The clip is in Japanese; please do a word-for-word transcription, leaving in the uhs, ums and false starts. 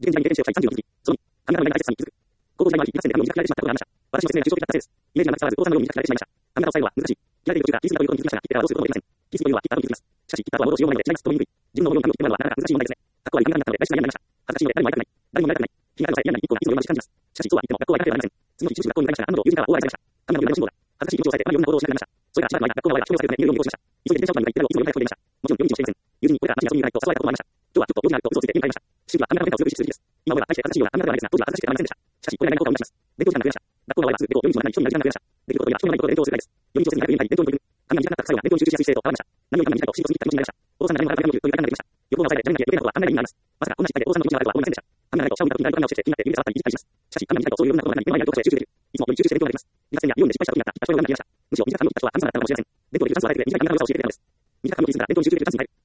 現在に定年者をさんじゅうよんに、そのに、神々の大切さに気づく。高校時代は一発で何を見つけられてしまったことがありました。私の説明は抽象的な達成です。イメージがなくさわず、高さんのように見つけられてしまいました。神々の最後は難しい。切られている途中が、キスミということに気づきましたが、切ってからどうすることもできません。キスというのは切った後に気づきます。しかし、切った後は労働しようがないので、しないですとも言いにくい。自分の思いを紙を切ってもらうのはなかなか難しい問題ですね。学校は理科になったので、外出が嫌になりました。恥ずかしいので誰も会いたくない。誰も見られたくない。気があるのさえ嫌になり、一個がいつもよりまし感じます。しかし、そうは言っても学校は行かなければなりません。次の日、中学校に向かいましたが、案の定、友人からは大笑いされました。神々の夢の辛抱だ。恥ずかしい気持ちを抑えて、あまりいろんな行動をしなくなりました。それがしばらくの間、学校の前は人目をされずにメールを見通しました。急いで電車を取りに行ったり、いつも読みたい声でいました。もちろん読み道をしていません。友人にこれから街に遊びに行かないと誘われたこともありました。今日はちょっと用事があると嘘をついて家に帰りました。思春期は神々の変化を強く意識する時期です。今思えば大して恥ずかしいような神々ではないですが、当時は恥ずかしくてなりませんでした。しかし、これが何かを思い出します。勉強時間が増えました。学校の前はすぐでこう、夜道の中に人になる時間が増えました。できることといえば人のないことで勉強をするぐらいです。読み道をせずに早く家に帰り、勉強に取り組む。髪が短くなった最後は勉強に集中しやすい姿勢と変わりました。何よりも神々に近いと不思議と過ぎた気持ちになりました。お父さんが何もから何も言うという感じができました。横を押さえて誰々に余計なことは考えないようになります。まさかこんな失態でお父さんの気持ちがあるとは思いませんでした。神々がないとシャオになるとになると神を教えて気になって指で触ったりいじったりします。しかし、神々にないとそういういろんなことが何目の前にあるところへ集中できる。いつも読みに集中して勉強ができます。理科戦や理論で失敗した時にあった一発のような気がしました。むしろ短く髪を切った人は神様だったのかもしれません。勉強できるチャンスを与えて短い髪の長さを教えてくれたのです。短く髪を切りすぎたら勉強に集中できるチャンスに入る。